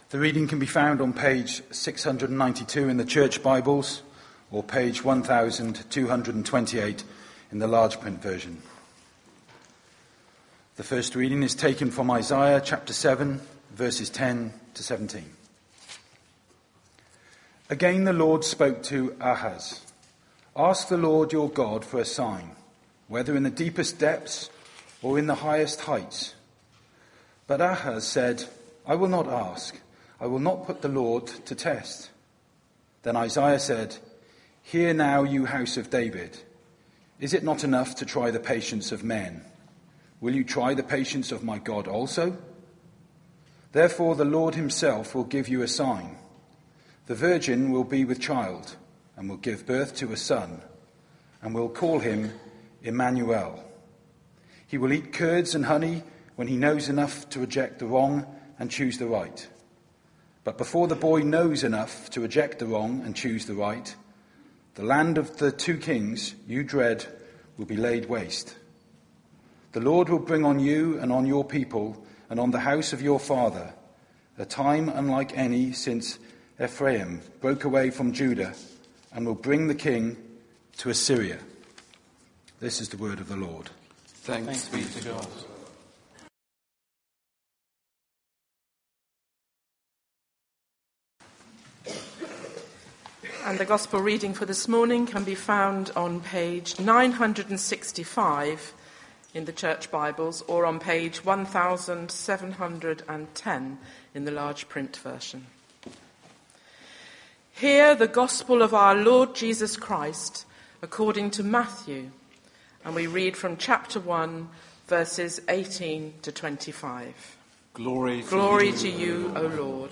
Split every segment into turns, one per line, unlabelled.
The reading can be found on page 692 in the Church Bibles or page 1228 in the large print version. The first reading is taken from Isaiah chapter 7, verses 10 to 17. Again the Lord spoke to Ahaz. Ask the Lord your God for a sign, whether in the deepest depths or in the highest heights. But Ahaz said, I will not ask. I will not put the Lord to test. Then Isaiah said, Hear now, you house of David. Is it not enough to try the patience of men? Will you try the patience of my God also? Therefore the Lord himself will give you a sign. The virgin will be with child and will give birth to a son, and will call him Emmanuel. He will eat curds and honey when he knows enough to reject the wrong and choose the right. But before the boy knows enough to reject the wrong and choose the right, the land of the two kings you dread will be laid waste. The Lord will bring on you and on your people and on the house of your father a time unlike any since Ephraim broke away from Judah, and will bring the king to Assyria. This is the word of the Lord.
Thanks be to God.
And the Gospel reading for this morning can be found on page 965 in the Church Bibles, or on page 1710 in the large print version. Hear the Gospel of our Lord Jesus Christ according to Matthew, and we read from chapter 1, verses 18 to 25.
Glory
to you, O Lord.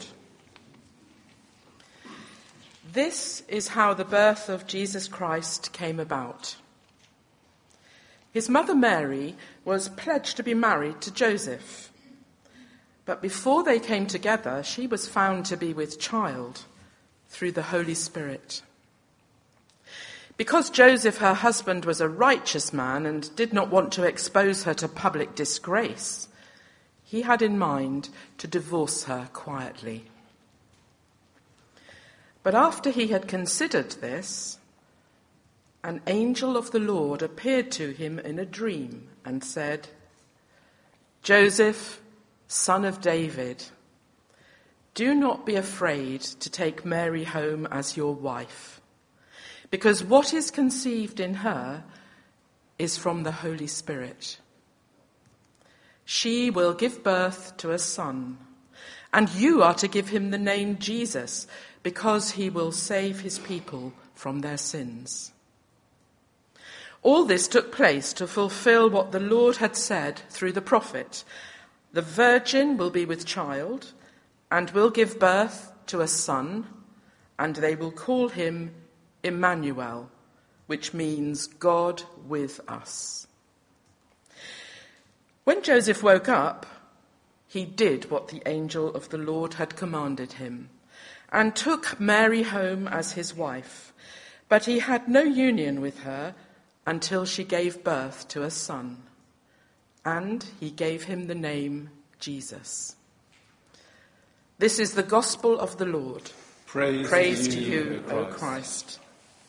This is how the birth of Jesus Christ came about. His mother Mary was pledged to be married to Joseph. But before they came together, she was found to be with child through the Holy Spirit. Because Joseph, her husband, was a righteous man and did not want to expose her to public disgrace, he had in mind to divorce her quietly. But after he had considered this, an angel of the Lord appeared to him in a dream and said, Joseph, son of David, do not be afraid to take Mary home as your wife, because what is conceived in her is from the Holy Spirit. She will give birth to a son, and you are to give him the name Jesus, because he will save his people from their sins. All this took place to fulfill what the Lord had said through the prophet. The virgin will be with child and will give birth to a son, and they will call him Emmanuel, which means God with us. When Joseph woke up, he did what the angel of the Lord had commanded him, and took Mary home as his wife. But he had no union with her until she gave birth to a son, and he gave him the name Jesus. This is the gospel of the Lord. Praise to you, O Christ.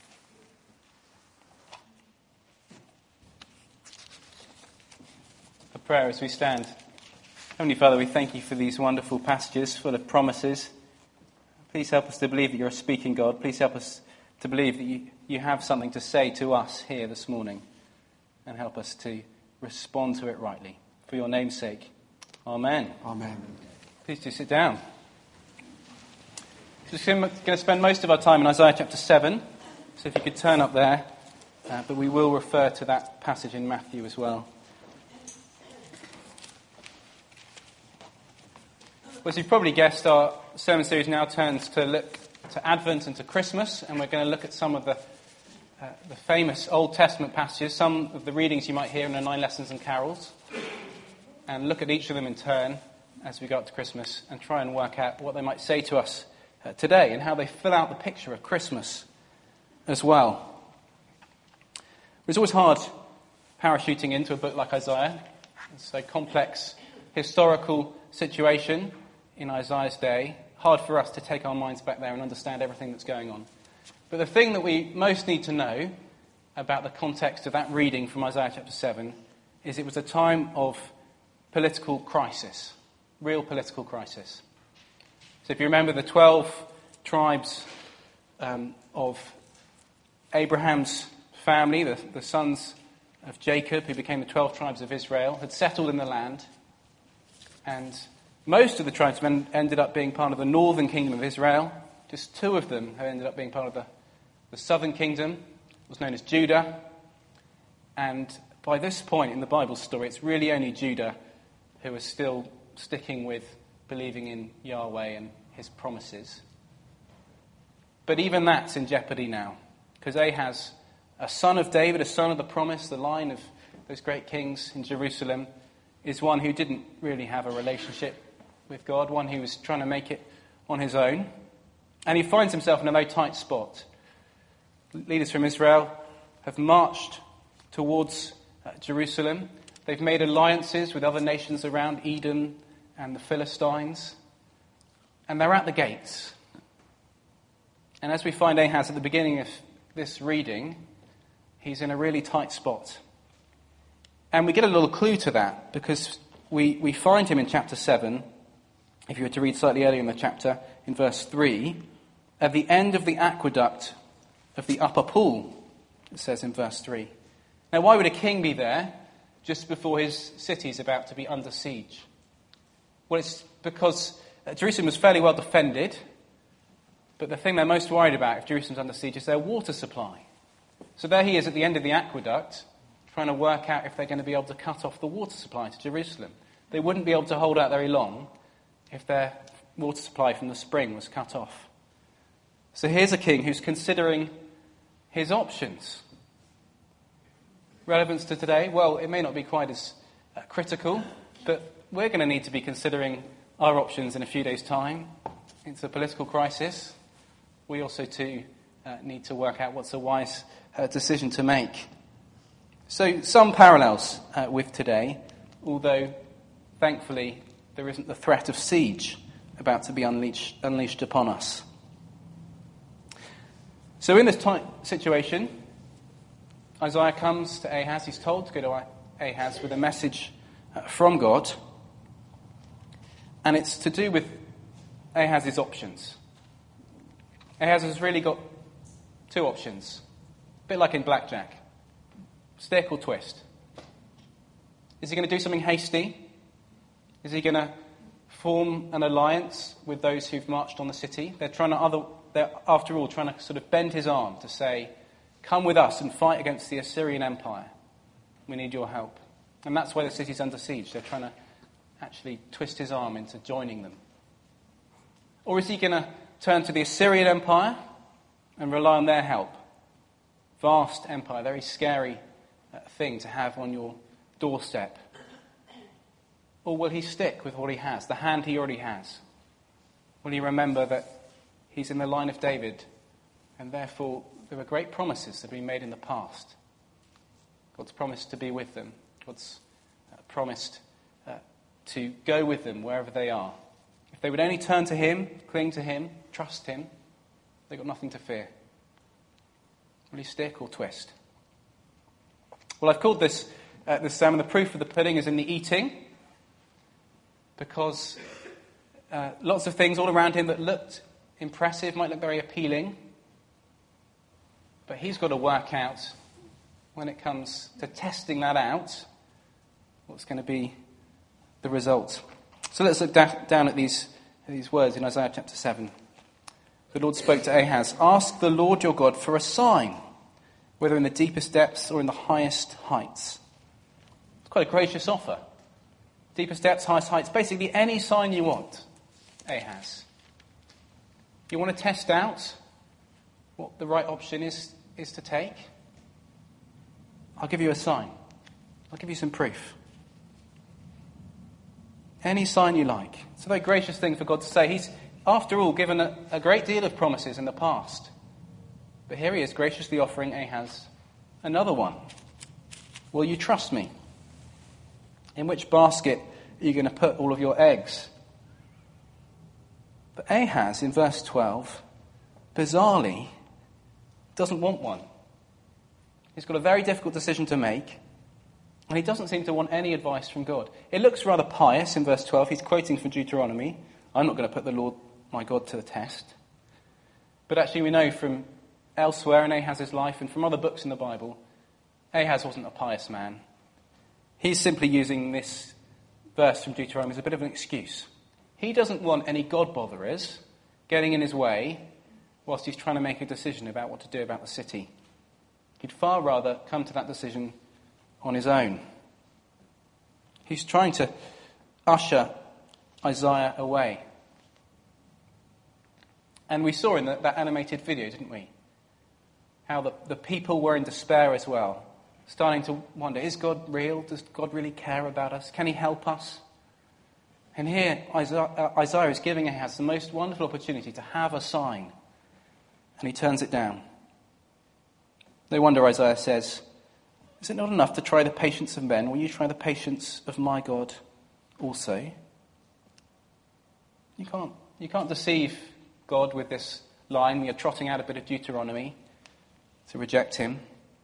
For prayer as we stand. Heavenly Father, we thank you for these wonderful passages full of promises. Please help us to believe that you're a speaking God. Please help us to believe that you have something to say to us here this morning, and help us to respond to it rightly. For your name's sake. Amen.
Amen.
Please do sit down. We're going to spend most of our time in Isaiah chapter 7, so if you could turn up there, but we will refer to that passage in Matthew as well. Well, as you've probably guessed, our sermon series now turns to look to Advent and to Christmas, and we're going to look at some of the famous Old Testament passages, some of the readings you might hear in the 9 Lessons and Carols, and look at each of them in turn as we go up to Christmas and try and work out what they might say to us today and how they fill out the picture of Christmas as well. It's always hard parachuting into a book like Isaiah. It's a complex historical situation in Isaiah's day, hard for us to take our minds back there and understand everything that's going on. But the thing that we most need to know about the context of that reading from Isaiah chapter 7 is it was a time of political crisis, real political crisis. So if you remember the 12 tribes of Abraham's family, the sons of Jacob, who became the 12 tribes of Israel, had settled in the land, and most of the tribes ended up being part of the northern kingdom of Israel. Just 2 of them have ended up being part of the southern kingdom, was known as Judah. And by this point in the Bible story, it's really only Judah who is still sticking with believing in Yahweh and his promises. But even that's in jeopardy now, because Ahaz, a son of David, a son of the promise, the line of those great kings in Jerusalem, is one who didn't really have a relationship with God, one who was trying to make it on his own. And he finds himself in a very tight spot. Leaders from Israel have marched towards Jerusalem. They've made alliances with other nations around, Edom and the Philistines. And they're at the gates. And as we find Ahaz at the beginning of this reading, he's in a really tight spot. And we get a little clue to that because we find him in chapter 7, if you were to read slightly earlier in the chapter, in verse 3, at the end of the aqueduct of the upper pool, it says in verse 3. Now, why would a king be there just before his city is about to be under siege? Well, it's because Jerusalem was fairly well defended, but the thing they're most worried about if Jerusalem's under siege is their water supply. So there he is at the end of the aqueduct, trying to work out if they're going to be able to cut off the water supply to Jerusalem. They wouldn't be able to hold out very long if their water supply from the spring was cut off. So here's a king who's considering his options. Relevance to today? Well, it may not be quite as critical, but we're going to need to be considering our options in a few days' time. It's a political crisis. We also, too, need to work out what's a wise decision to make. So some parallels with today, although thankfully there isn't the threat of siege about to be unleashed upon us. So in this tight situation, Isaiah comes to Ahaz. He's told to go to Ahaz with a message from God. And it's to do with Ahaz's options. Ahaz has really got 2 options. A bit like in blackjack. Stick or twist. Is he going to do something hasty? Is he going to form an alliance with those who've marched on the city? They're after all trying to sort of bend his arm to say, come with us and fight against the Assyrian Empire. We need your help. And that's why the city's under siege. They're trying to actually twist his arm into joining them. Or is he going to turn to the Assyrian Empire and rely on their help? Vast empire, very scary thing to have on your doorstep. Or will he stick with what he has, the hand he already has? Will he remember that he's in the line of David, and therefore there were great promises that have been made in the past? God's promised to be with them. God's promised to go with them wherever they are. If they would only turn to him, cling to him, trust him, they've got nothing to fear. Will he stick or twist? Well, I've called this sermon, the proof of the pudding is in the eating, because lots of things all around him that looked impressive, might look very appealing, but he's got to work out, when it comes to testing that out, what's going to be the result. So let's look down at these words in Isaiah chapter 7. The Lord spoke to Ahaz, "Ask the Lord your God for a sign, whether in the deepest depths or in the highest heights." It's quite a gracious offer. Deepest depths, highest heights, basically any sign you want, Ahaz. You want to test out what the right option is to take? I'll give you a sign. I'll give you some proof. Any sign you like. It's a very gracious thing for God to say. He's, after all, given a great deal of promises in the past. But here he is graciously offering Ahaz another one. Will you trust me? In which basket are you going to put all of your eggs? But Ahaz, in verse 12, bizarrely, doesn't want one. He's got a very difficult decision to make, and he doesn't seem to want any advice from God. It looks rather pious in verse 12. He's quoting from Deuteronomy. I'm not going to put the Lord my God to the test. But actually we know from elsewhere in Ahaz's life and from other books in the Bible, Ahaz wasn't a pious man. He's simply using this verse from Deuteronomy as a bit of an excuse. He doesn't want any God botherers getting in his way whilst he's trying to make a decision about what to do about the city. He'd far rather come to that decision on his own. He's trying to usher Isaiah away. And we saw in that animated video, didn't we? How the people were in despair as well, starting to wonder, is God real? Does God really care about us? Can he help us? And here Isaiah is giving Ahaz the most wonderful opportunity to have a sign. And he turns it down. No wonder Isaiah says, is it not enough to try the patience of men? Will you try the patience of my God also? You can't deceive God with this line. We are trotting out a bit of Deuteronomy to reject him.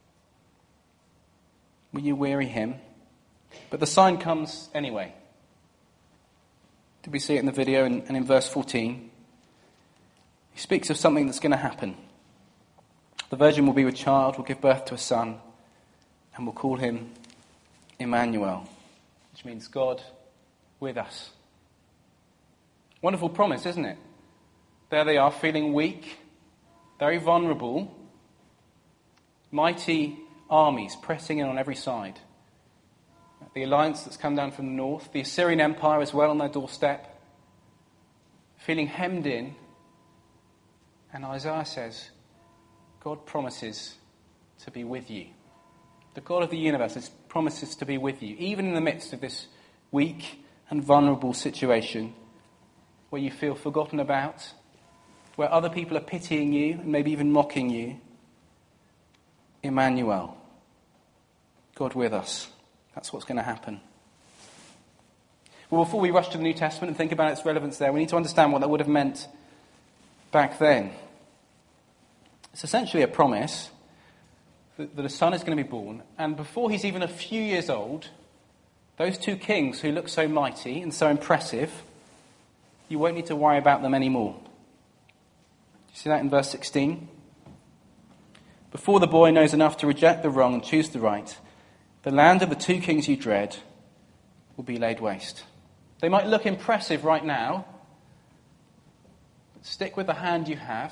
Will you weary him? But the sign comes anyway. Did we see it in the video? And in verse 14, he speaks of something that's going to happen. The virgin will be with child, will give birth to a son, and will call him Emmanuel, which means God with us. Wonderful promise, isn't it? There they are, feeling weak, very vulnerable, mighty armies pressing in on every side. The alliance that's come down from the north, the Assyrian Empire as well on their doorstep, feeling hemmed in. And Isaiah says, God promises to be with you. The God of the universe promises to be with you, even in the midst of this weak and vulnerable situation where you feel forgotten about, where other people are pitying you and maybe even mocking you. Emmanuel, God with us. That's what's going to happen. Well, before we rush to the New Testament and think about its relevance there, we need to understand what that would have meant back then. It's essentially a promise that a son is going to be born, and before he's even a few years old, those two kings who look so mighty and so impressive, you won't need to worry about them anymore. You see that in verse 16? Before the boy knows enough to reject the wrong and choose the right, the land of the two kings you dread will be laid waste. They might look impressive right now, but stick with the hand you have.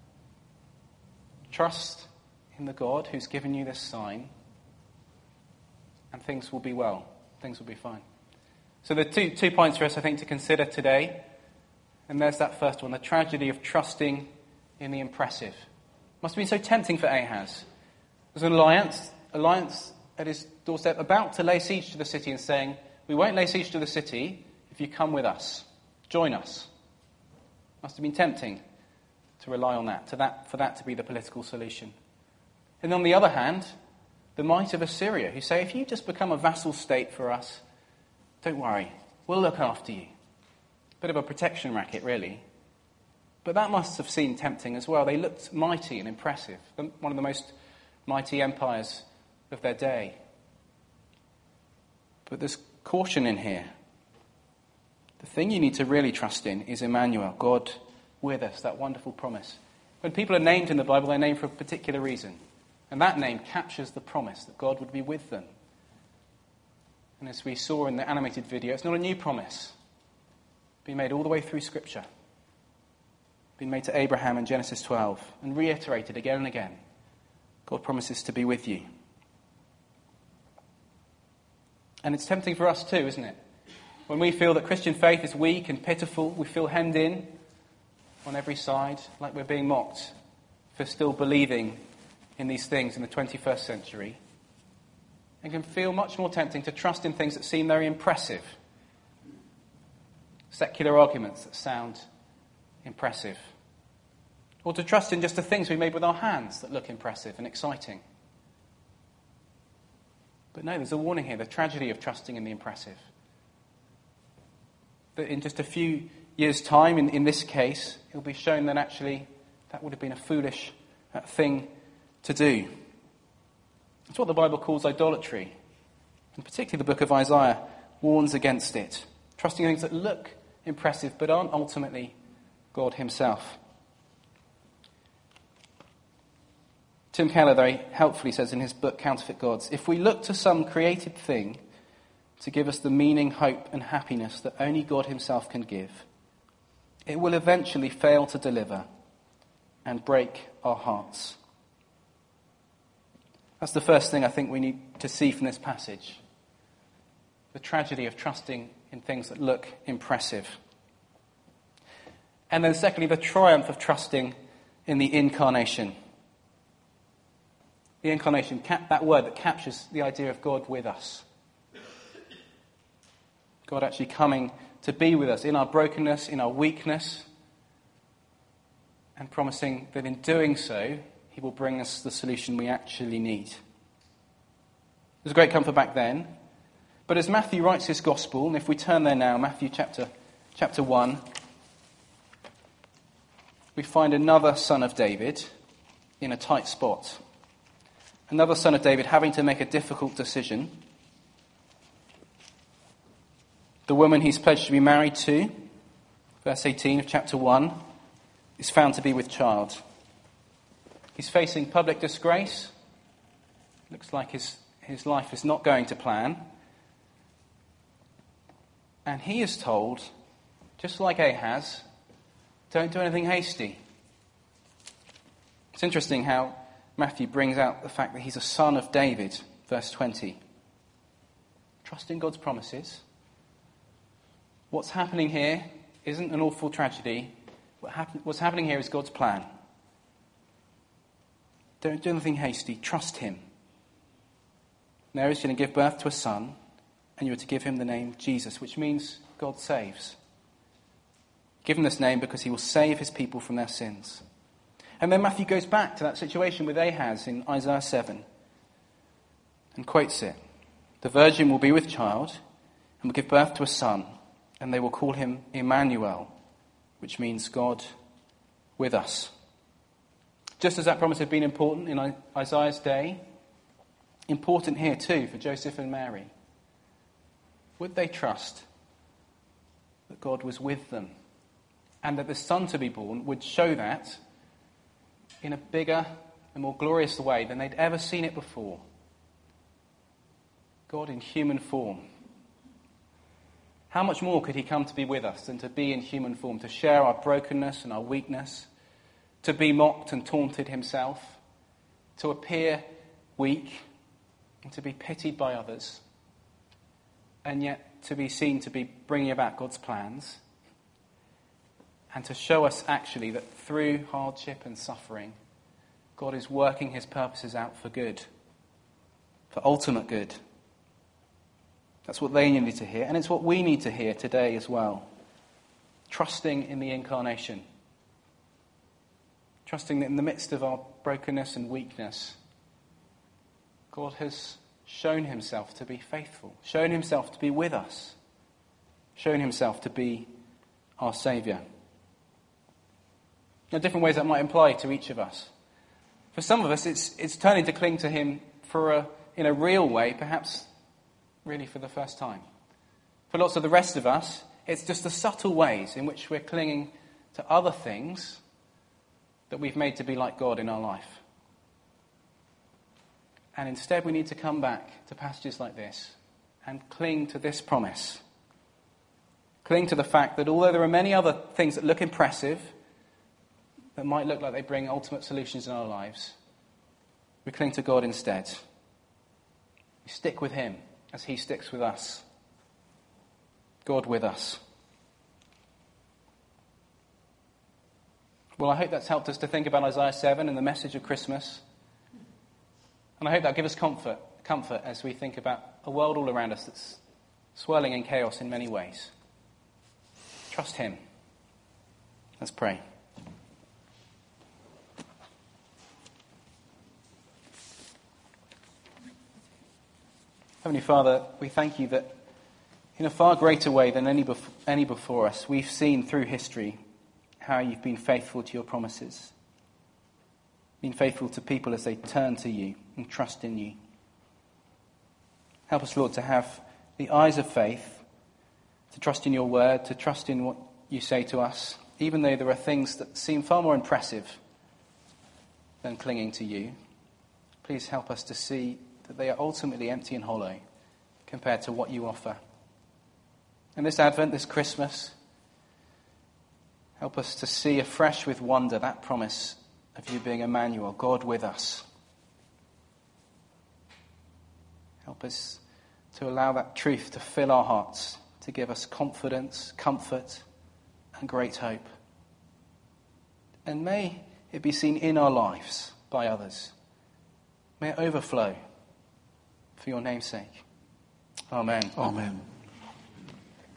Trust in the God who's given you this sign, and things will be well. Things will be fine. So there are two points for us, I think, to consider today. And there's that first one, the tragedy of trusting in the impressive. Must have been so tempting for Ahaz. There's an alliance at his doorstep about to lay siege to the city and saying, we won't lay siege to the city if you come with us. Join us. Must have been tempting to rely on that, for that to be the political solution. And on the other hand, the might of Assyria, who say, if you just become a vassal state for us, don't worry, we'll look after you. Bit of a protection racket, really. But that must have seemed tempting as well. They looked mighty and impressive, one of the most mighty empires of their day. But there's caution in here. The thing you need to really trust in is Emmanuel, God with us, that wonderful promise. When people are named in the Bible, they're named for a particular reason. And that name captures the promise that God would be with them. And as we saw in the animated video, it's not a new promise. Been made all the way through Scripture. Been made to Abraham in Genesis 12 and reiterated again and again. God promises to be with you. And it's tempting for us too, isn't it? When we feel that Christian faith is weak and pitiful, we feel hemmed in on every side, like we're being mocked for still believing in these things in the 21st century. It can feel much more tempting to trust in things that seem very impressive. Secular arguments that sound impressive. Or to trust in just the things we made with our hands that look impressive and exciting. But no, there's a warning here, the tragedy of trusting in the impressive. That in just a few years' time, in this case, it will be shown that actually that would have been a foolish thing to do. It's what the Bible calls idolatry. And particularly the book of Isaiah warns against it. Trusting in things that look impressive but aren't ultimately God himself. Tim Keller very helpfully says in his book Counterfeit Gods, if we look to some created thing to give us the meaning, hope and happiness that only God himself can give, it will eventually fail to deliver and break our hearts. That's the first thing I think we need to see from this passage. The tragedy of trusting in things that look impressive. And then secondly, the triumph of trusting in the incarnation. The incarnation, that word that captures the idea of God with us. God actually coming to be with us in our brokenness, in our weakness, and promising that in doing so, he will bring us the solution we actually need. There's great comfort back then. But as Matthew writes his gospel, and if we turn there now, Matthew chapter 1, we find another son of David in a tight spot. Another son of David having to make a difficult decision. The woman he's pledged to be married to, verse 18 of chapter 1, is found to be with child. He's facing public disgrace. Looks like his life is not going to plan. And he is told, just like Ahaz, don't do anything hasty. It's interesting how Matthew brings out the fact that he's a son of David, verse 20. Trust in God's promises. What's happening here isn't an awful tragedy. What's happening here is God's plan. Don't do anything hasty. Trust him. Mary's going to give birth to a son, and you're to give him the name Jesus, which means God saves. Give him this name because he will save his people from their sins. And then Matthew goes back to that situation with Ahaz in Isaiah 7 and quotes it. The virgin will be with child and will give birth to a son, and they will call him Emmanuel, which means God with us. Just as that promise had been important in Isaiah's day, important here too for Joseph and Mary. Would they trust that God was with them and that the son to be born would show that in a bigger and more glorious way than they'd ever seen it before? God in human form. How much more could he come to be with us than to be in human form, to share our brokenness and our weakness, to be mocked and taunted himself, to appear weak and to be pitied by others, and yet to be seen to be bringing about God's plans, and to show us actually that through hardship and suffering, God is working his purposes out for good, for ultimate good. That's what they needed to hear, and it's what we need to hear today as well. Trusting in the incarnation. Trusting that in the midst of our brokenness and weakness, God has shown himself to be faithful, shown himself to be with us, shown himself to be our Saviour. Now, different ways that might apply to each of us. For some of us, it's turning to cling to him in a real way, perhaps really for the first time. For lots of the rest of us, it's just the subtle ways in which we're clinging to other things that we've made to be like God in our life. And instead we need to come back to passages like this and cling to this promise. Cling to the fact that although there are many other things that look impressive, that might look like they bring ultimate solutions in our lives, we cling to God instead. We stick with him as he sticks with us. God with us. Well, I hope that's helped us to think about Isaiah 7 and the message of Christmas. And I hope that gives us comfort as we think about a world all around us that's swirling in chaos in many ways. Trust him. Let's pray. Heavenly Father, we thank you that In a far greater way than any before us, we've seen through history how you've been faithful to your promises, been faithful to people as they turn to you and trust in you. Help us, Lord, to have the eyes of faith, to trust in your word, to trust in what you say to us, even though there are things that seem far more impressive than clinging to you. Please help us to see that they are ultimately empty and hollow compared to what you offer. And this Advent, this Christmas, help us to see afresh with wonder that promise of you being Emmanuel, God with us. Help us to allow that truth to fill our hearts, to give us confidence, comfort, and great hope. And may it be seen in our lives by others. May it overflow for your name's sake. Amen.
Amen.